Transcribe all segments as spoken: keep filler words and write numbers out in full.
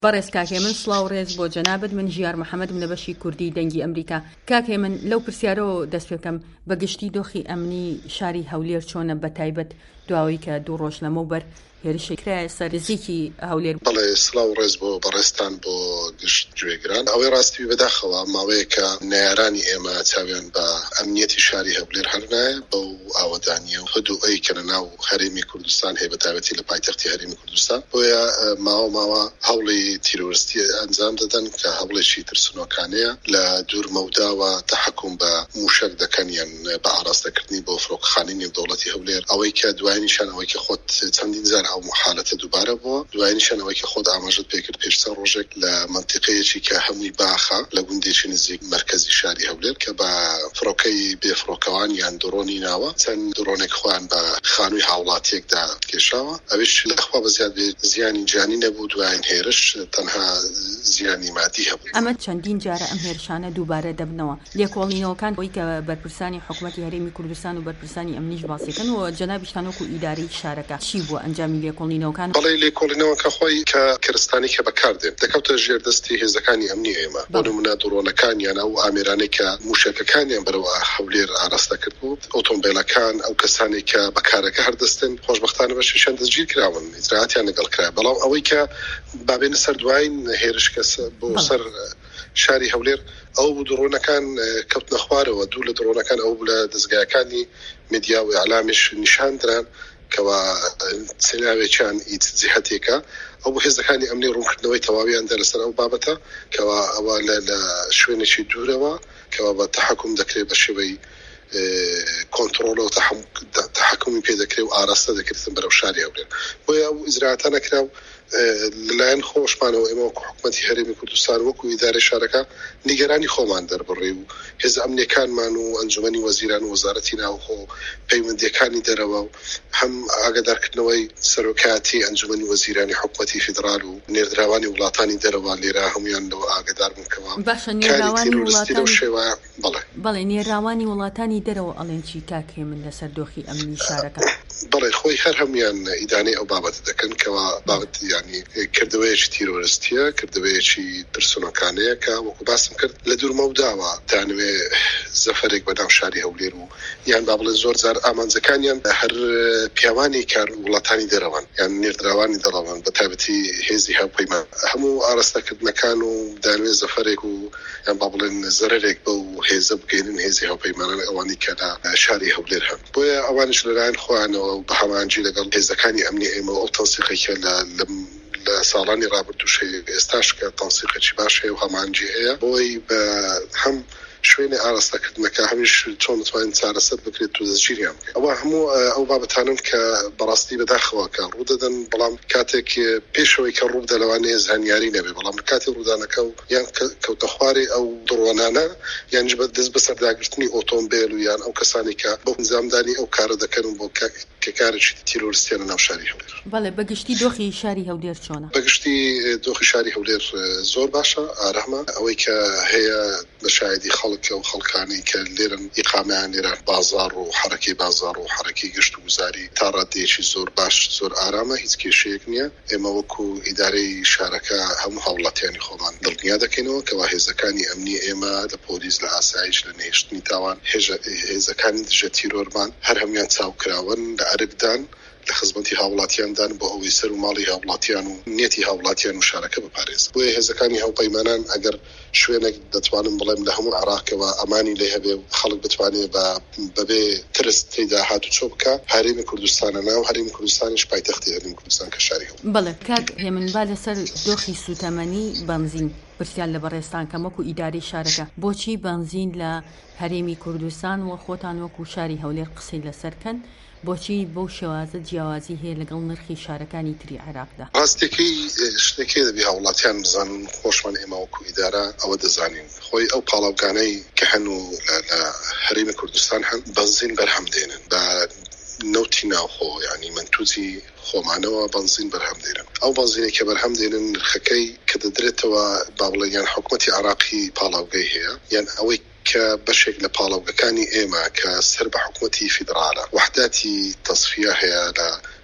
بەڕێز کاکێ من سڵاو ڕێز بۆ جەنابەت من ژیار محەممەد لە بەشی کوردی دەنگی ئەمریکا. کاکێ من لەو پرسیارەوە دەست پێکەم بەگشتی دۆخی ئەمنی شاری هەولێر چۆنە بە تایبەت دواوی کە دوو ڕۆژ لەمەوبەر هێرشێکرایە سەرنزیکی هەولێر. بەڵێ سڵاو ڕێز بۆ بەڕێستان بۆ گشت گوێگران. ئەوەی ڕاستی بەداخەوە ماوەیە کە نارانی ئێمە چاویان بە ئەمنیەتی شاری هەولێر هەرنایە بەو ئاوەدانیە و هەدووئەی کە لە ناو هەرێمی کوردستان هەیە بە تایبەتی لە پایتەختی هەرێمی کوردستان بۆیە ماوە ماوە هەوڵی تیرۆریستی ئەنجام دەدەن کە هەوڵێکی ترسنۆکانەیە لە دوور مەوداوە تەحەکوم بە موشک دەکەنیان بە ئاراستەکردنی بۆ فڕۆکەخانەی نێودەوڵەتی هەولێر. ئەوەی کە دوایینیشان ئەوەی کە خۆت چەندین جار ئەو محالەتە دووبارە بووە، دوایینیشان ئەوەی کە خۆت ئاماژەت پێکرد پێش چەند ڕۆژێک لە منتیقەیەکی کە هەمووی باخە لە گوندێکی نزیک مرکزی شاری هەولێر کە بە فڕۆکەی بێفڕۆکەوان یان درۆنی ناوە چەند درۆنێک خۆیان بە خانووی هاوڵاتیەکدا کێشاوە. ئەویش لەخوا بەزیاد زیانی جانی نەبوو، دوایین هێرش تەنها زیانی مادی هەبوو. ئەمە چەندین جارە ئەم هێرشانە دووبارە دەبنەوە. لێکۆڵینەوەکان بۆی کە بەرپرسانی حکوومەتی هەرێمی کوردستان و بەرپرسانی ئەمنیش باسیکەن و جەنابیشتان وەکو ئیداری شارەکە چی بووە ئەنجامی لێکۆڵینەوەکان؟ بەڵێ لێکۆڵینەوە کە خۆی کە کردستانی کە بەکاردێن دەکەوتە ژێر دەستی هێزەکانی ئەمنی ئێمە بۆ نمونە درۆنەکانیان ئەو ئامێرانەی کە موشەکەکانیان بەرەو هەولێر ئاراستە کرد بوو، ئۆتۆمبیلەکان ئەو کەسانی کە بەکارەکە هەردەستن خۆشبەختانە بەشیشان دەستگیر کراون، ئیجراعاتیان لەگەڵ کرا. بەڵام ئەوەی کە بابێنە سەر دوایین هێرش کەس بۆ سەر شاری هەولێر ئەو درۆنەکان کەوتنە خوارەوە. دوو لە درۆنەکان ئەو لە دەستگایەکانی میدیا و ئیعلامیش نیشاندران کەوا سێناوێکیان هیچ جیهەتێکە ئەو هێزەکانی ئەمنی ڕوونکردنەوەی تەواویان دەرەسەر ئەو بابەتە کەوا ئەوە لە شوێنێکی دوورەوە کەوا بە تەحەکوم دەکرێت بە شێوەی کۆنتڕۆڵ و تەحەکومی پێ دەکرێت و ئاراستە دەکرێتن بەرەو شاری هەولێر. بۆیە ئەو ئیجراعاتە نەکرا و لەلایەن خۆشمانەوە ئێمە وەکو حکوومەتی هەرێمی کوردستان وەکو ئیدارەی شارەکە نیگەرانی خۆمان دەربڕێ و هێز ئەمنیەکانمان و ئەنجومەنی وەزیران و وەزارەتی ناوخۆ پەیوەندیەکانی دەرەوە و هەم ئاگادارکردنەوەی سەرۆکایەتی ئەنجومەنی وەزیرانی حکوومەتی فیدرال و نێردراوانی وڵاتانی دەرەوە لێرە هەمویان لەوە ئاگادار بوونکەوە. باشە نێراوانی وڵاتانی شێوە بڵێ بەڵێ نێراوانی وڵاتانی دەرەوە ئەڵێن چی کاکێ من لەسەر دۆخی ئەمنی شارەکە؟ بەڵێ خۆی هەر هەمویان ئیدانەی ئەو بابەت دەکەن کەوا بابەت ینی کردەوەیەکی تیرۆریستیە، کردەوەیەکی ترسنۆکانەیە کە وەکو باسم کرد لە دوور مەوداوە دانوێ زەفەرێک بەناو شاری هەولێر و یان با بڵێ زۆر جار ئامانجەکانیان هەر پیاوانی کار وڵاتانی دەرەوەن یان نێردراوانی دەڵەوەن بە تایبەتی هێزی هاوپەیمان هەموو ئاراستەکردنەکان و دانوێ زەفەرێک و یان با بڵێن زەرێک بە و هێزە بگەێنن هێزی هاوپەیمانان ئەوانی کە لە شاری هەولێر هەن. بۆیە ئەوانش لەلایەن خۆیانەوە بە هەمانجی لەگەڵ هێزەکانی ئەمنی ئێمە ئەو تەنسیقێکە لە لە ساڵانی ڕابردووشەی ئێستاش کە تەنسیقێکی باش هەیە و هەمانجی هەیە بۆی بە هەم شوێنی ئاراستەکردنەکە هەمیش چۆن دەتوانین چارەسەر بکرێت و دەستگیریان بکەین. ئەوە هەموو ئەو بابەتانن کە بەڕاستی بەداخەوە کە ڕوودەدەن، بەڵام کاتێک پێشەوەی کە ڕوو لەوانەیە زانیاری نەبێ، بەڵام کاتی ڕوودانەکە و یان کەوتە خواری ئەو دڕۆنانە یانش بە دەست بەسەرداگرتنی ئۆتۆمبیل و یان ئەو کەسانی کە بۆ نظامدانی ئەو کارە دەکەن بۆ کە کارێکی تیرۆریستیانە ناو شاری هەولێر. بەڵێ بەگشتی دۆخی شاری هەولێر چۆنە؟ بەگشتی دۆخی شاری هەولێر زۆر باشە، ئارامە. ئەوەی کە هەیە بە شایدی خەڵک و خەڵکانی کە لێرن ئیقامەیان لێرە بازار و حرەکەی بازار و حرەکەی گشت و گوزاری تا ڕادێکی زۆر باش زۆر ئارامە، هیچ کێشەیەک نییە. ئێمە وەکو ئیدارەی شارەکە هەموو هاوڵاتیانی خۆمان دڵنیا دەکەینەوە کەوا هێزەکانی ئەمنی ئێمە لە پۆلیس لە ئاسایش لە نێشتنی تاوان هێزەکانی دژە تیرۆرمان هەر هەمویان چاوکراون لە عەربدان لە خزمەتی هاوڵاتیاندان بۆ ئەوەی سەر و ماڵی هاوڵاتیان و نیەتی هاوڵاتیان و شارەکە بپارێز. بۆیە هێزەکانی هاوپەیمانان ئەگەر شوێنێک دەتوانم بڵێم لە هەموو عێراقەوە ئەمانی لێ هەبێ و خەڵک بتوانێت بە بەبێ ترس تێدا هاتوچۆ بکە، هەرێمی کوردستانە ناو هەرێمی کوردستانیش پایتەختی هەرێمی کوردستان کە شاری هەولێر. بەڵێ کاک هێمن با لەسەر دۆخی سوتەمەنی بنزین پرسیار لە بەڕێستان کەم وەکو ئیداری شارەکە بۆچی بنزین لە هەرێمی کوردستان و خۆتان وەکو شاری هەولێر قسەی لەسەرکەن بۆچی بەو شێوازە جیاوازی هەیە لەگەڵ نرخی شارەکانی تری عێراقدا؟ ڕاستێکی شتێکی دەبی هاوڵاتیان بزانن، خۆشمان ئێمە وەکو ئیدارە ئەوە دەزانین خۆی ئەو پاڵاوگانەی کە هەن و لە هەرێمی کوردستان هەن بنزین بەرهەم دێنن بە نەوتی ناوخۆ، ینی منتوجی خۆمانەوە بنزین بەرهەم دێنن. ئەو بنزینێک کە بەرهەم دێنن نرخەکەی کە دەدرێتەوە با بڵێن یان حکوومەتی عێراقی پاڵاوگەی هەیە یان ئەوەی کە بەشێک لە پاڵاوگەکانی ئێمە کە سەر بە حکوومەتی فیدراالە وحداتی تەصفیە هەیە لە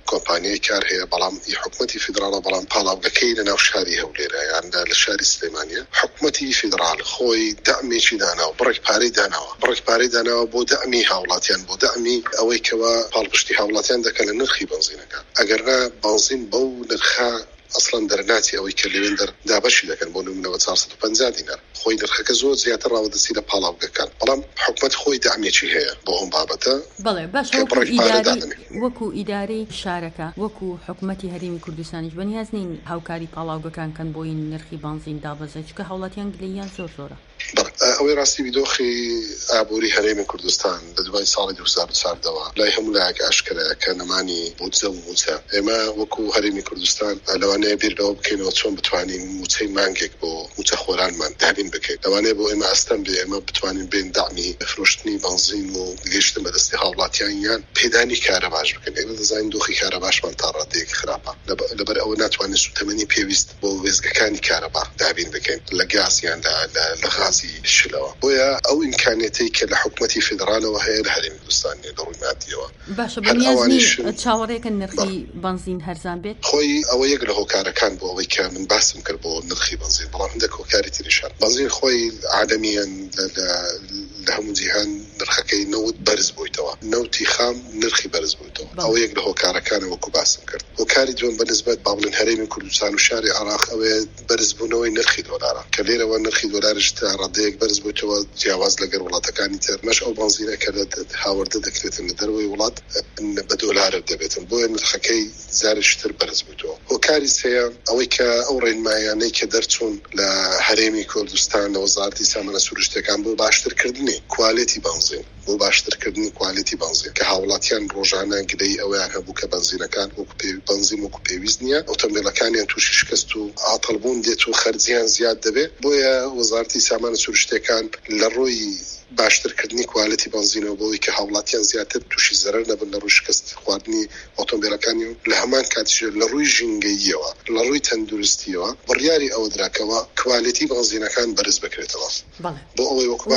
کۆمپانیای کار هەیە بەڵام حکومەتی فیدراڵە بەڵام پاڵاوگەکەی لە ناو شاری هەولێرە یان لە شاری سلێمانیە حکومەتی فیدراڵ خۆی دەعمێکی داناوە بڕێک پارەی داناوە بڕێک پارەی داناوە بۆ دەعمی هاوڵاتیان بۆ دەعمی ئەوەی کەوا پاڵپشتی هاوڵاتیان دەکەن لە نرخی بنزینەکە ئەگەرنا بنزین بەو نرخە ئەسڵەن دەرناتی ئەوەی کە لەوێن دابەشی دەکەن بۆ نمونەوە چارسەد و پەنجا دینار خۆی نرخەکە زۆر زیاتر ڕاوەدەسی لە پاڵاوگەکان بەڵام حکومەت خۆی دەعمێکی هەیە بۆ ئەم بابەتە بەڵێ باش وەکو ئیدارەی شارەکە وەکو حکومەتی هەرێمی کوردستانیش بەنیاز نین هاوکاری پاڵاوگەکان کەن بۆی نرخی بنزین دابەزێت چکە هاوڵاتیان گلەیان زۆر زۆرە ئەوەی ڕاستی بیدۆخی ئابووری هەرێمی کوردستان لە دوای ساڵی دوو هەزار و چواردەوە لای هەموو لایەک ئاشکرایە کە نەمانی بودجە و موچە ئێمە وەکو هەرێمی کوردستان لەوانەیە بیرەوە بکەینەوە چۆن بتوانین موچەی مانگێک بۆ موچە خۆرانمان دابین بکەین لەوانەیە بۆ ئێمە ئەستەم بێ ئێمە بتوانین بین دامی فرۆشتنی بنزین و گەیشتن بەدەستی هاوڵاتیان یان پێدانی کارە باش بکەین ئێمە دەزانین دۆخی کارە باشمان تا ڕادەیەکی خراپە لەبەر ئەوە ناتوانین سوتەمەنی پێویست بۆ وێزگەکانی کارەبا دابین بکەین لە گاز یان لە غازی شلەوە بۆیە ئەو ئیمکانێتی کە لە حکومەتی فیدراڵەوە هەیە لە هەرێمی کوردستان دەڕووی مادیەوە باشە بەنیازنی چاوەڕێکە نرخی بنزین هەرزان بێت خۆی ئەوە یەک لە هۆکارەکان بۆ ئەوەی کە من باسم کرد بۆ نرخی بنزین بەڵام هەندێک هۆکاری تریشان بنزین خۆی عالەمیان لە هەموو جیهان نرخەکەی نەوت بەرز بوویتەوە نەوتی خام نرخی بەرز بوویتەوە ئەوە یەک لە هۆکارەکانە وەکو باسم کرد هۆکاری دووەم بەنسبەت با بڵێن هەرێمی کوردستان و شاری عێراق ئەوێ بەرزبوونەوەی نرخی دۆلارە کە لێرەوە نرخی دۆلارش تا ڕادەیەک بەرز بوویتەوە جیاواز لەگەر وڵاتەکانی تر مەش ئەو بنزینە کە هاوردە دەکرێتن لە دەروی وڵات بە دۆلار دەبێتن بۆیە نرخەکەی زارشتر بەرز بوویتەوە هۆکاری سێە ئەوەی کە ئەو ڕێنمایانەی کە دەرچوون لە هەرێمی کوردستان لە وەزارەتی سامانە سروشتەکان بۆ باشترکردنی کوالیتی بنزین بۆ باشترکردنی کوالیتی بنزین کە هاوڵاتیان ڕۆژانە گلەی ئەوەیان هەبوو کە بنزینەکان وەکو بنزین وەکو پێویست نییە ئۆتۆمبیلەکانیان تووشی شکست و عاتڵبوون دێت و خەرجیان زیاد دەبێت بۆیە وەزارەتی سامانە سروشتەکان لە ڕۆی باشترکردنی کوالیتی بنزینەوە بۆی کە هاوڵاتیان زیاتر تووشی زەرەر نەبن لە ڕووی شکست خواردنی ئۆتۆمبیلەکانی و لە هەمان کاتیش لە ڕووی ژینگەییەوە لە ڕووی تەندروستیەوە بڕیاری ئەوە دراکەوە کوالیتی بنزینەکان بەرز بکرێتەوە بۆ ئەوەی وەکو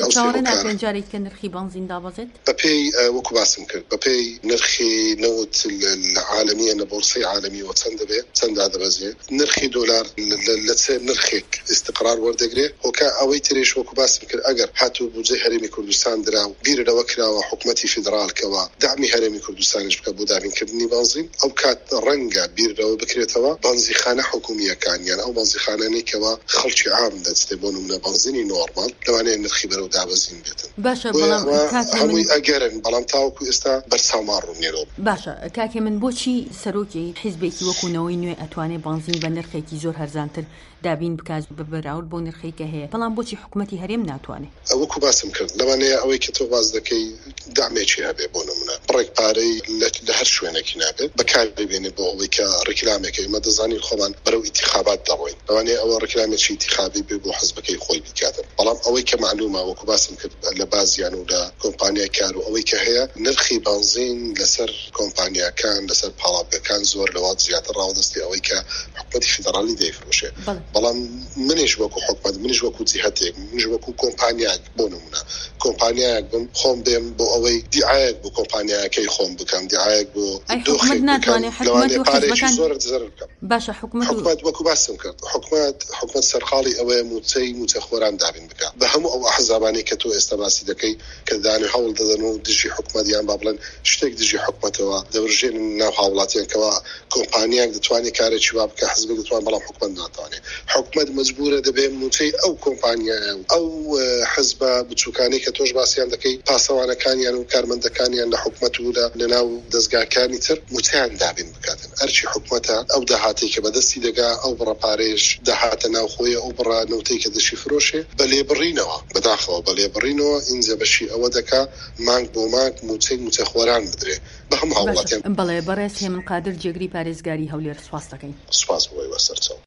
جارێک نرخی بنزین دابەزێت بەپێی وەکو باسم کرد بەپێی نرخی نەوت لە عالەمیە لە بۆرسەی عالەمیەوە چەند دەبێت چەندا دەبەزێت نرخی دۆلار لە چێ نرخێک استقرار وەردەگرێت هۆکە ئەوەی ترێش وەکو باسم کرد ئەگەر هاتوو بودجەی هەرێمی کوردستان درا و بیرەوە کراوە حکومەتی فیدراڵکەوە دامی هەرێمی کوردستانیش بکە بۆ دابینکردنی بنزین ئەو کات ڕەنگە بیرەوە بکرێتەوە بنزیخانە حکومیەکان یان ئەو بنزیخانانەی کەوا خەڵکی عام دەستێ بۆ نمونە بنزینی نۆرمال لەوانەیە نرخی بەرەو دابەزین بێتن باشە بەڵام هەمووی ئەگەرن بەڵام تاوەکو ئێستا بەرسامان ڕوونێرەوە باشە کاکێ من بۆچی سەرۆکی حیزبێکی وەکوونەوەی نوێ ئەتوانێت بنزین بە نرخێکی زۆر هەرزانتر دابین بکات بەراورد بۆ نرخێکە هەیە بەڵام بۆچی حکومەتی هەرێم ناتوانێت ئەوەکو باسم کرد لەوانەیە ئەوەی کە تۆ باز دەکەی دامێکی هەبێ بۆ نمونە بڕێک پارەی لە هەر شوێنێکی نابێت بەکار ببێنێت بۆ ئەوەی کە ڕێکلامێکی ئێمە دەزانین خۆمان بەرەو ئینتیخابات دەڕۆین لەوانەیە ئەوە ڕێکلامێکی ئینتیخابی بێ بۆ حزبەکەی خۆی بکاتن بەڵام ئەوەی کە معلومە وەکو باسم کرد لە بازیان و لە کۆمپانیای کار و ئەوەی کە هەیە نرخی بنزین لەسەر کۆمپانیاکان لەسەر پاڵاوگەکان زۆر لەوات زیاتر ڕاوەدەستی ئەوەی کە حکومەتی فیدراڵی دەیفرۆشێ بەڵام منیش وەکو حکومەت منیش وەکو جیهەتێک منیش وەکو کۆمپانیاک بۆ نمونە کۆمپانیایەک بم خۆم بێم بۆ ئەوەی دیعایەک بۆ کۆمپانیایەکەی خۆم بکەم دیعایەک بۆ دۆخێک ناتوانێت حکومەت پارێکی زۆر زەرر بکەم باشە حکومەت وەکو باسم کرد حکومەت حکومەت سەرخاڵی ئەوەیە موچەی موچەخۆران دابین بکات بە هەموو ئەو ئەحزابانەی کە تۆ ئێستا باسی دەکەی کە دانی هەوڵ دەدەن و دژی حکومەتیان با بڵێن شتێک دژی حکومەتەوە دەورژێن ناو هاوڵاتیانکەوە کۆمپانیاک دەتوانێت کارێکی وا بکە حزب دەتوان بەڵام حکومەت ناتوانێت حکومەت مەجبورە دەبێت موچەی ئەو کۆمپانیایە ئەو حزبە بچووکانی کە تۆش باسییان دەکەی پاسەوانەکانیان و کارمەندەکانیان لە حکومەت و لە ناو دەستگاکانی تر موچیان دابین بکاتن ئەرچی حکومەتە ئەو داهاتی کە بەدەستی دەگا ئەو بڕە پارێش داهاتە ناوخۆیە ئەو بڕە نەوتەی کە دەشی فرۆشێ بە لێبڕینەوە بەداخەوە بە لێبڕینەوە ئینجا بەشی ئەوە دەکا مانگ بۆ مانگ موچەی موچەخۆران بدرێ بە هەموو هاوڵاتیان بەڵێ بەڕێز هێمن قادر جێگری پارێزگاری هەولێر سواس دەکەین سواس بۆی وەسەرچەوە